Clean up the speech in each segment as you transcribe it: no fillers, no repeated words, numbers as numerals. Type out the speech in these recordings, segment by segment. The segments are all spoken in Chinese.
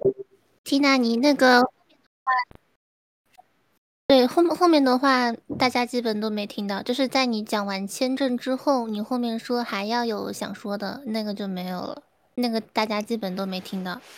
Tina，你那个对后面的话，大家基本都没听到，就是在你讲完签证之后，你后面说还要有想说的那个就没有了，那个大家基本都没听到。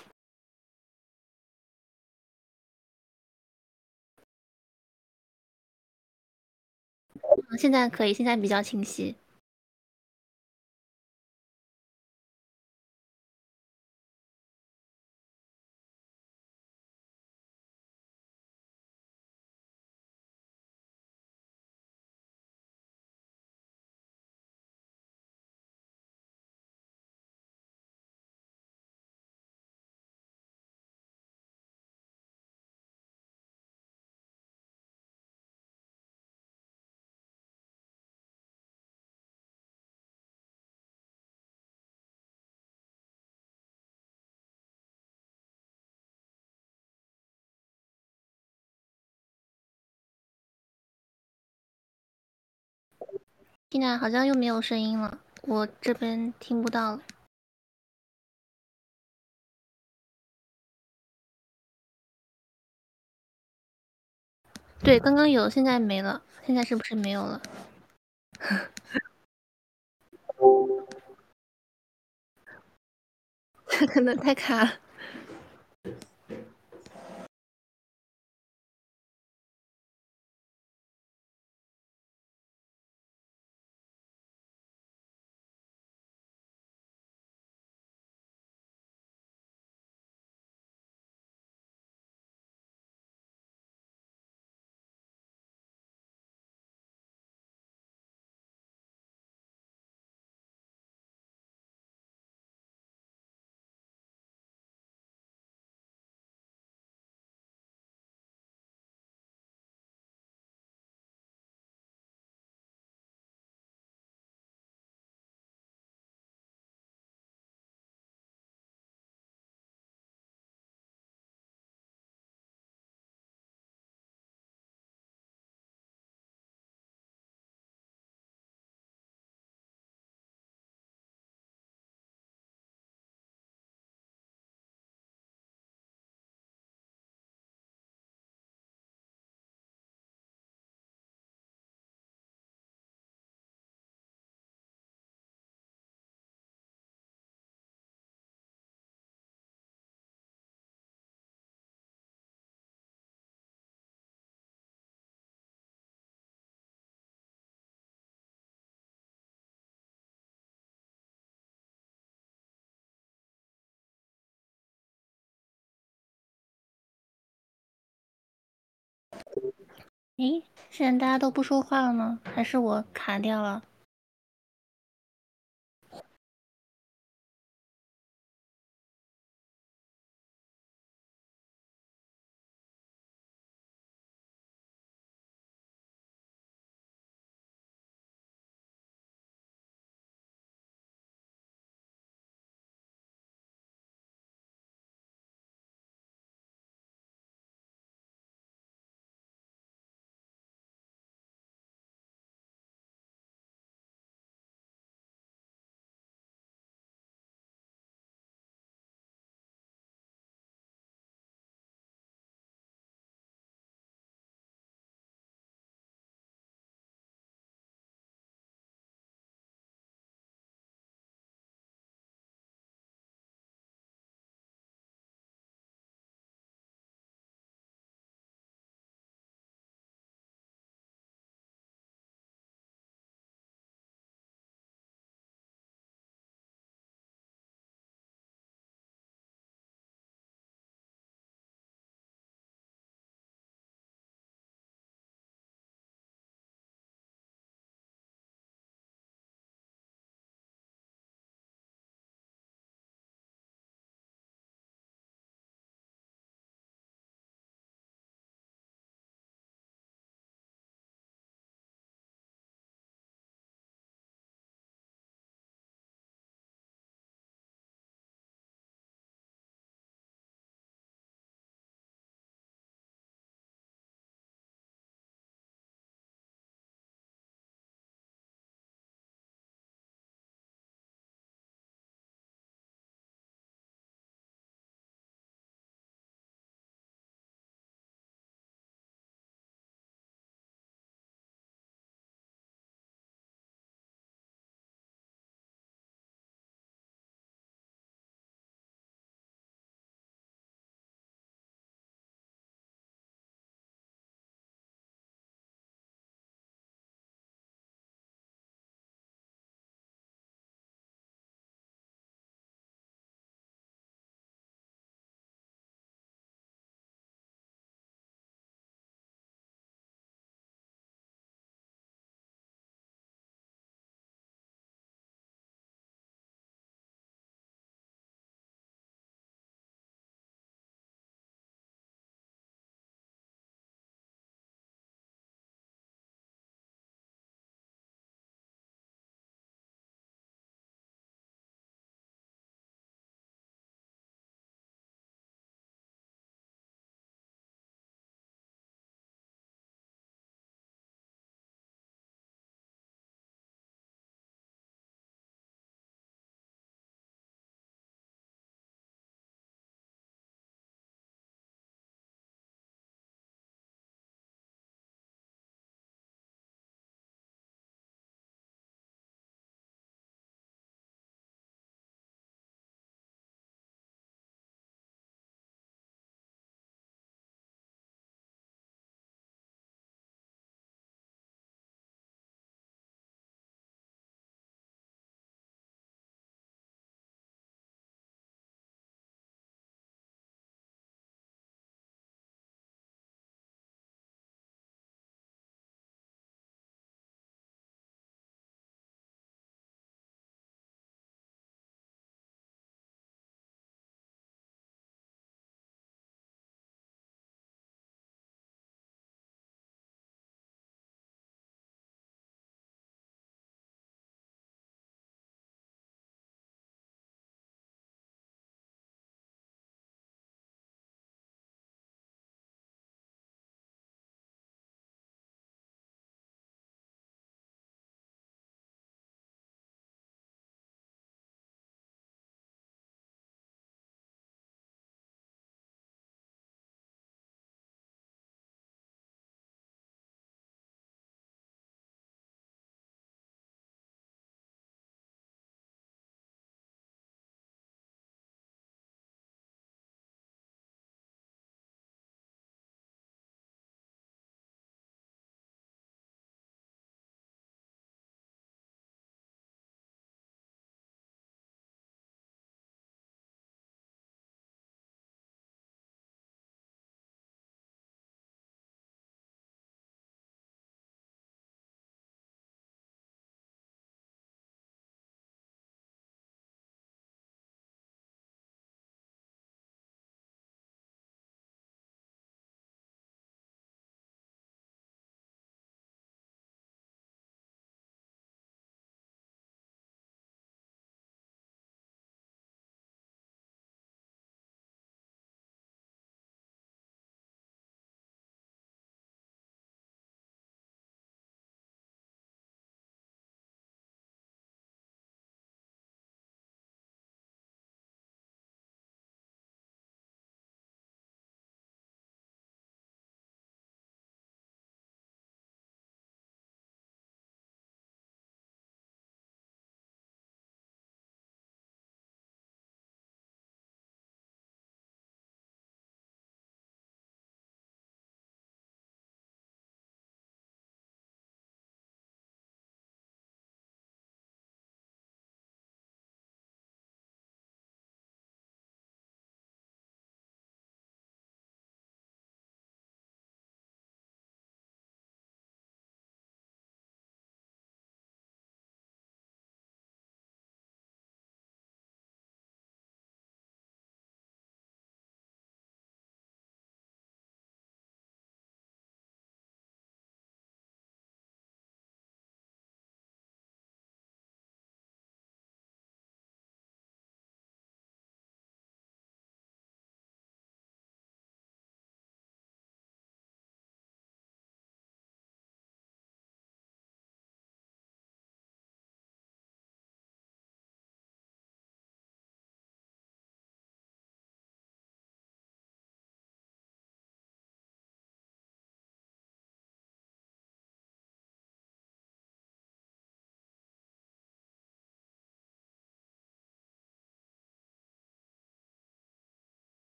现在可以，现在比较清晰。Tina 好像又没有声音了，我这边听不到了。对，刚刚有，现在没了，现在是不是没有了？可能太卡了。诶，现在大家都不说话了吗？还是我卡掉了？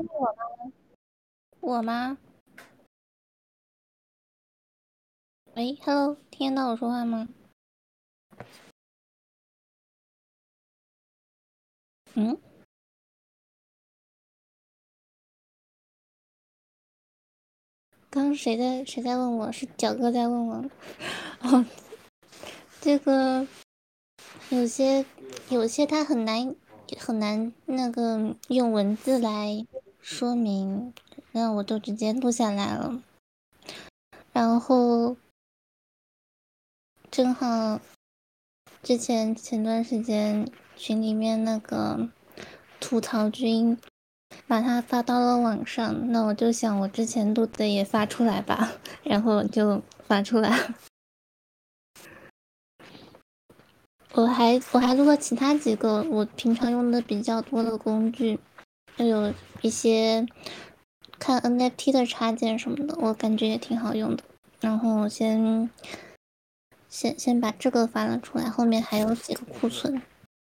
我吗？喂，Hello，听得到我说话吗？嗯，刚刚谁在问我？是角哥在问我。哦，这个有些它很难那个用文字来说明，那我就直接录下来了。然后正好前段时间群里面那个吐槽君把它发到了网上，那我就想我之前录的也发出来吧，然后就发出来。我还录了其他几个我平常用的比较多的工具，就有一些看 NFT 的插件什么的，我感觉也挺好用的。然后我先把这个发了出来，后面还有几个库存。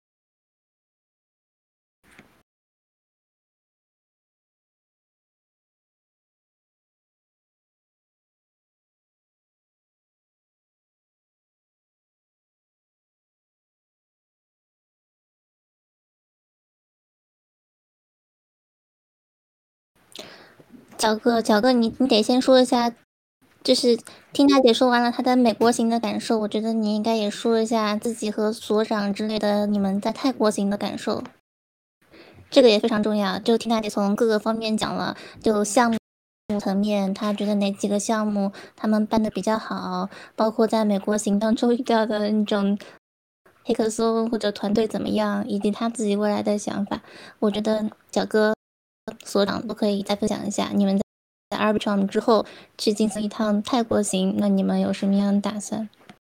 角哥，你得先说一下，就是听大姐说完了她的美国行的感受，我觉得你应该也说一下自己和所长之类的你们在泰国行的感受，这个也非常重要。就听大姐从各个方面讲了，就项目层面，她觉得哪几个项目他们办的比较好，包括在美国行当中遇到的那种黑客松或者团队怎么样，以及他自己未来的想法。我觉得角哥所长都可以再分享一下，你们在 Arbitrum 之后去进行一趟泰国行，那你们有什么样的打算？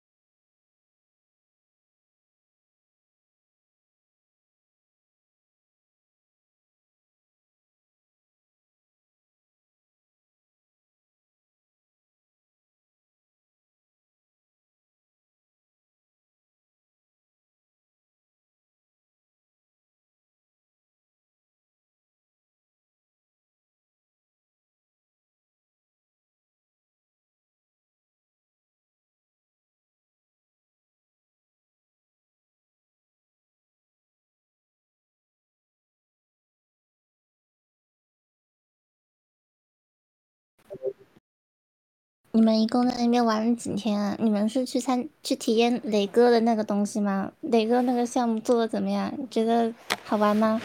你们一共在那边玩了几天啊？你们是去体验磊哥的那个东西吗？磊哥那个项目做的怎么样？觉得好玩吗？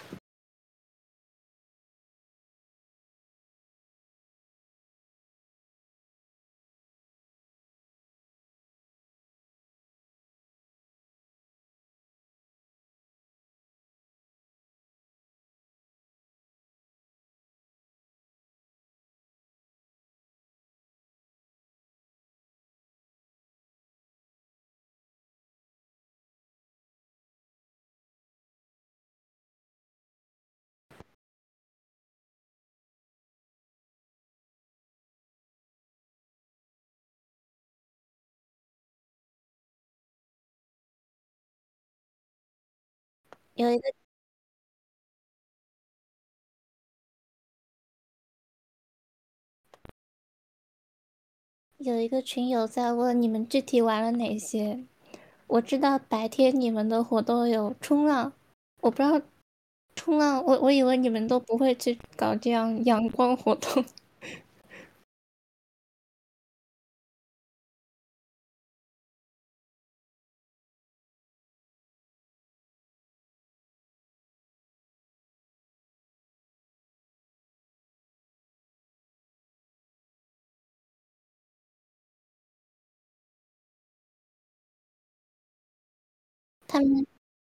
有一个有一个群友在问你们具体玩了哪些？我知道白天你们的活动有冲浪，我不知道冲浪，我以为你们都不会去搞这样阳光活动。他们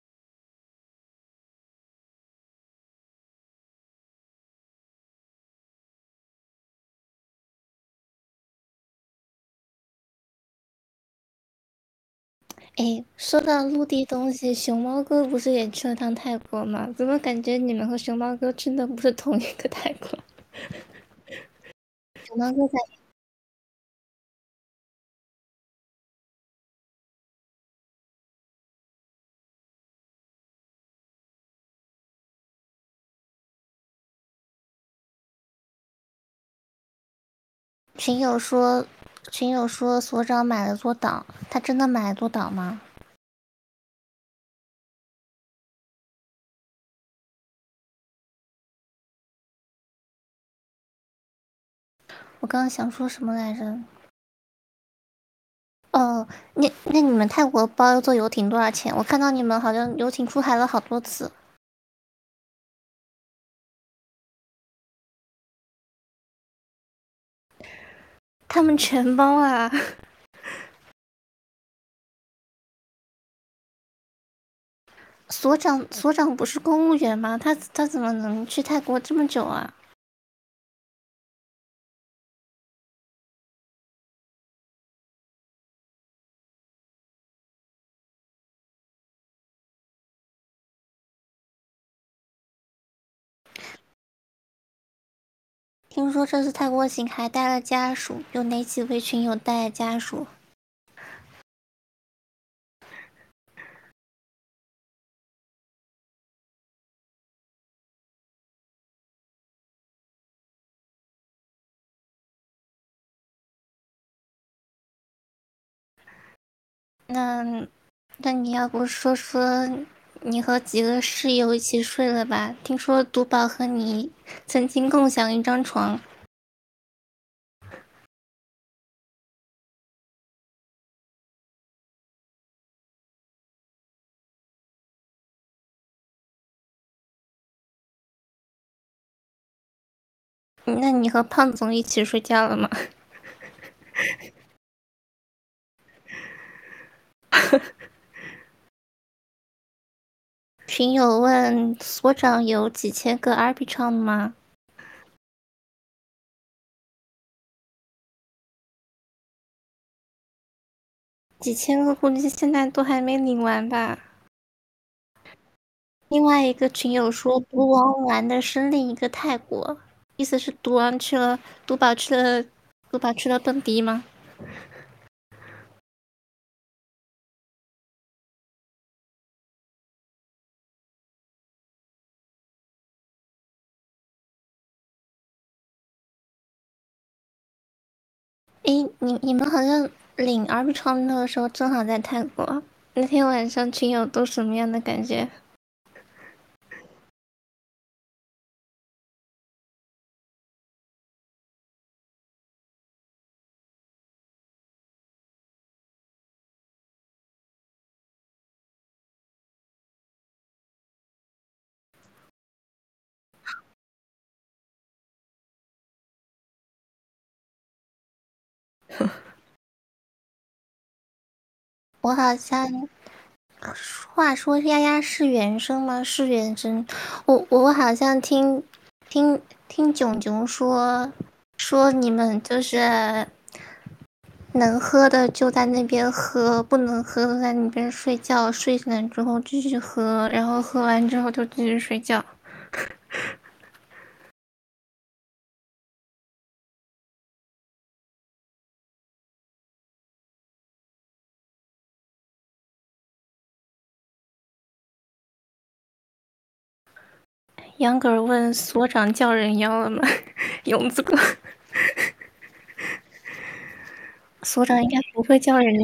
哎，说到陆地东西，熊猫哥不是也去了趟泰国吗？怎么感觉你们和熊猫哥去的不是同一个泰国？熊猫哥在群友说，群友说所长买了座岛，他真的买了座岛吗？我刚刚想说什么来着？哦，那你们泰国包坐游艇多少钱？我看到你们好像游艇出海了好多次。他们全包啊！所长不是公务员吗？他怎么能去泰国这么久啊？听说这次泰国行还带了家属，有哪几位群友带了家属？那那你要不说说你和几个室友一起睡了吧？听说独宝和你曾经共享一张床。那你和胖总一起睡觉了吗？群友问所长有几千个 Arbitrum 吗？几千个估计现在都还没领完吧。另外一个群友说，毒王玩的是另一个泰国，意思是毒王去了，毒宝去了，毒宝去了蹦迪吗？诶，你们好像领 Arbitrum 那个时候正好在泰国，那天晚上群友都什么样的感觉？我好像话说丫丫是原声吗？是原声。我好像听囧囧说你们就是能喝的就在那边喝，不能喝的在那边睡觉，睡醒了之后继续喝，然后喝完之后就继续睡觉。杨格尔问所长叫人妖了吗？勇子哥，所长应该不会叫人妖。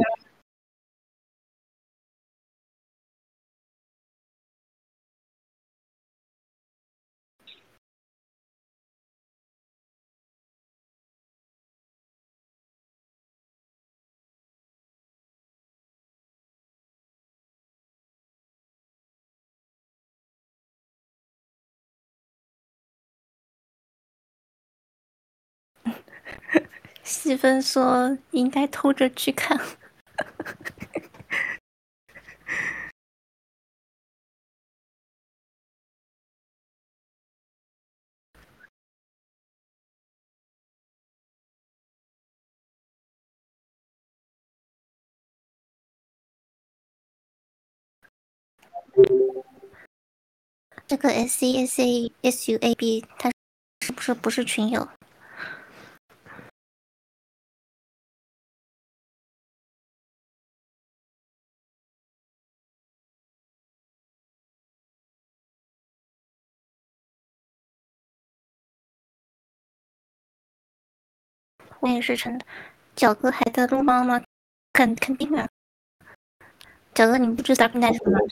细分说应该偷着去看。这个 SCSASUAB 他是不是群友？ 那也是真的。角哥还在撸猫吗？肯定啊。角哥，你不知道平台什么？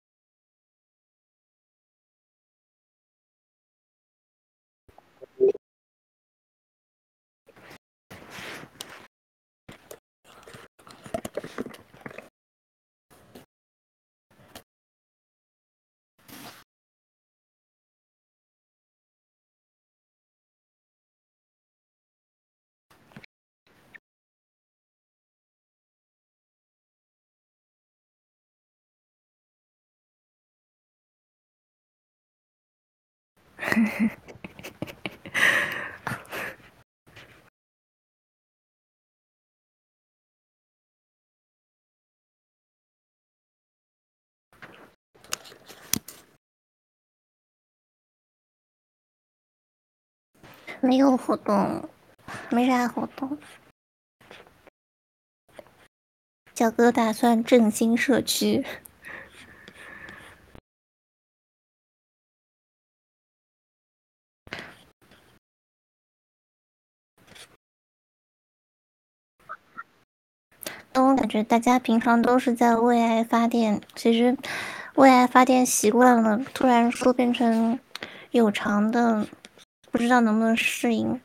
没有活动，没啥活动。角哥打算振兴社区。但我感觉大家平常都是在为爱发电，其实为爱发电习惯了，突然说变成有偿的，不知道能不能适应。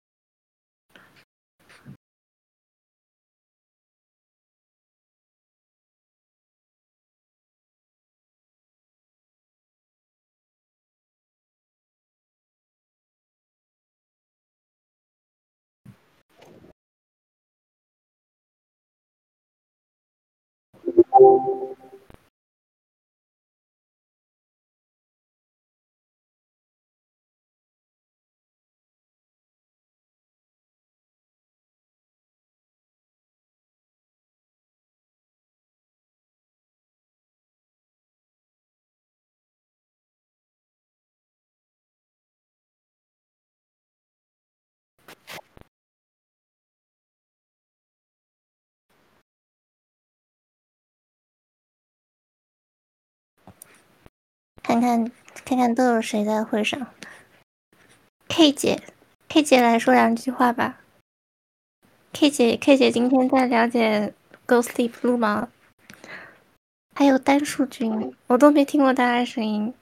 看看都有谁在会上。K 姐，K 姐来说两句话吧。K 姐今天在了解 Go Sleep Blue 吗？还有单数君，我都没听过大家声音。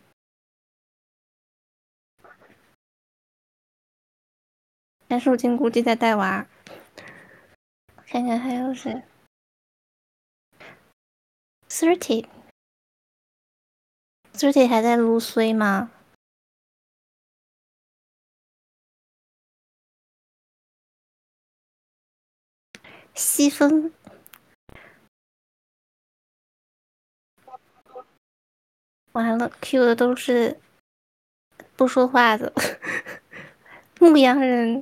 单数君估计在带娃。看看还有谁？30 还在撸衰吗？西风完了，Q 的都是不说话的牧羊人。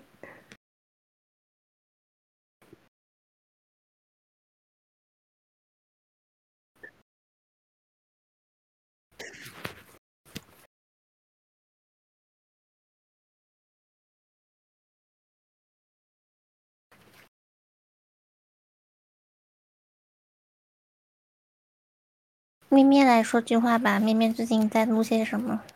面面来说句话吧，面面最近在录些什么？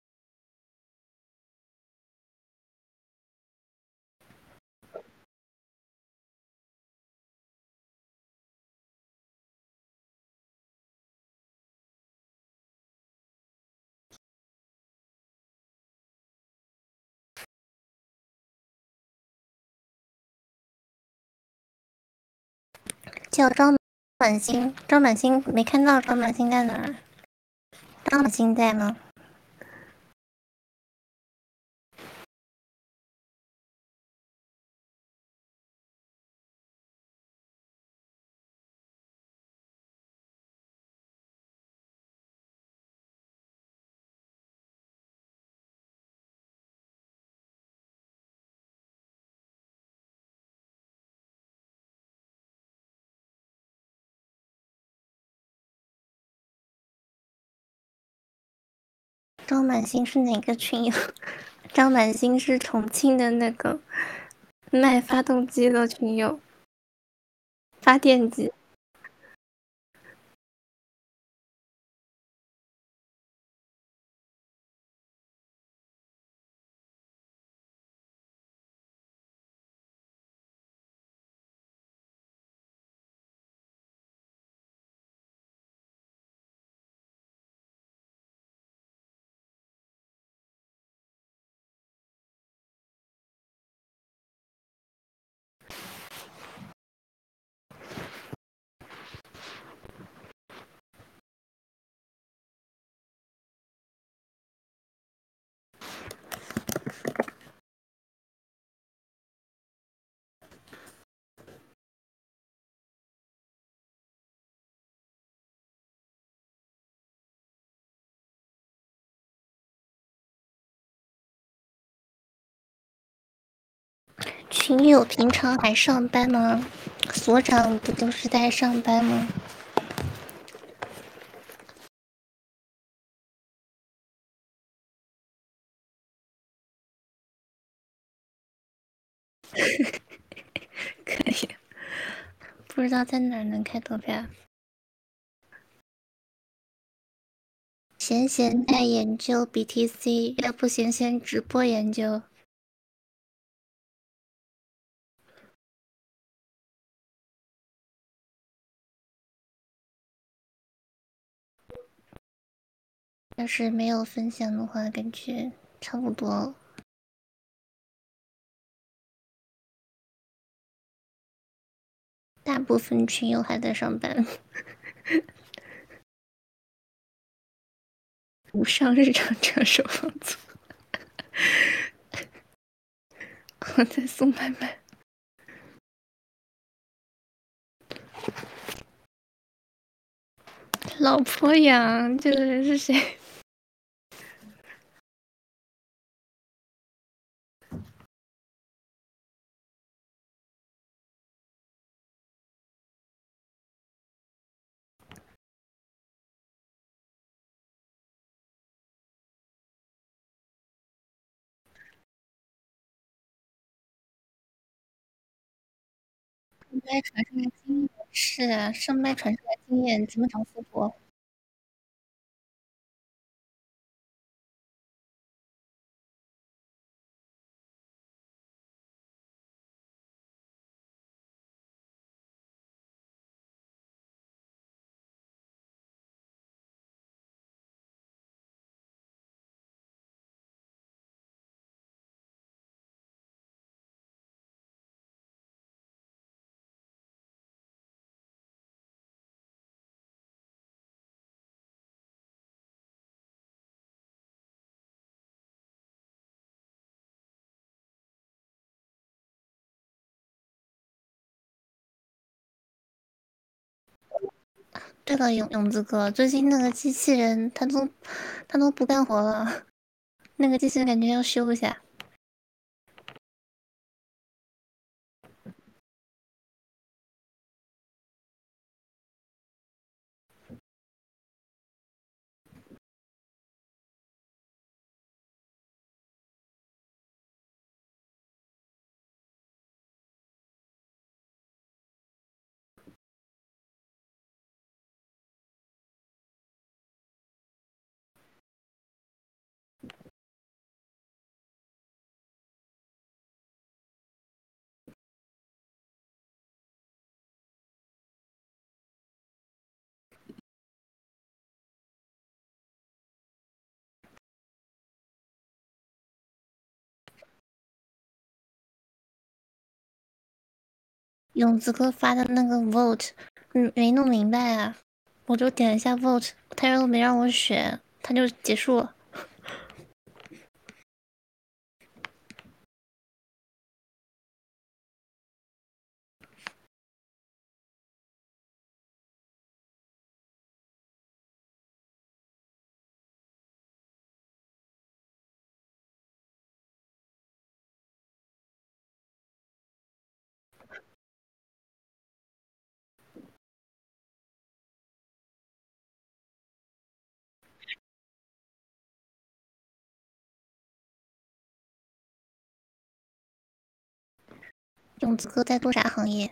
叫张满星，张满星没看到张满星在哪儿？张满星在吗？张满星是哪个群友？张满星是重庆的那个卖发动机的群友，发电机。 群友平常还上班吗？所长不都是在上班吗？可以，不知道在哪儿能开投票。闲闲在研究 BTC，要不闲闲直播研究？要是没有分享的话，感觉差不多。大部分群友还在上班，无上日常车手房租。我在送外卖。老婆养，这个人是谁？上麦传上来经验是啊，上麦传上来经验怎么找富婆？对了，勇子哥，最近那个机器人他都不干活了，那个机器人感觉要修一下。勇子哥发的那个 vote，没弄明白啊，我就点了一下 vote，他又没让我选，他就结束了。勇子哥在做啥行业？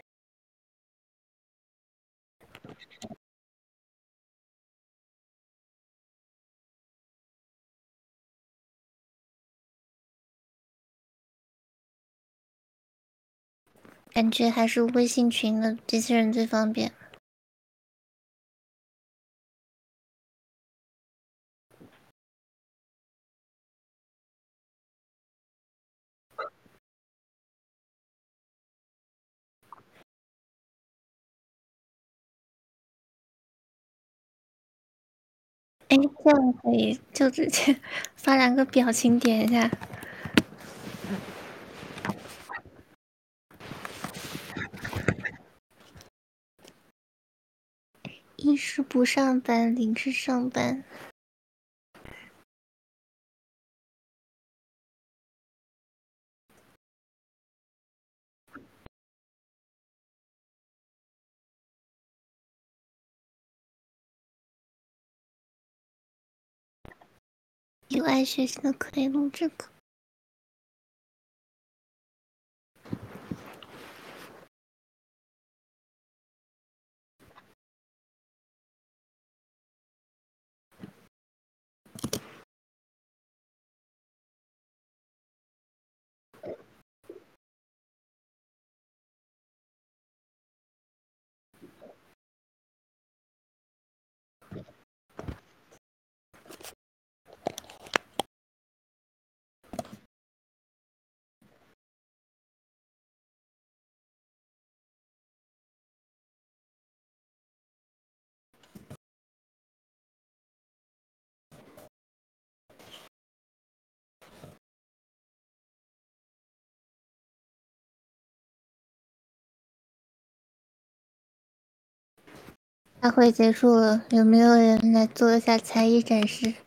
感觉还是微信群的机器人最方便。哎，这样可以就直接发两个表情点一下。一是不上班，零是上班。 有爱学习的可以录这个。大会结束了，有没有人来做一下才艺展示？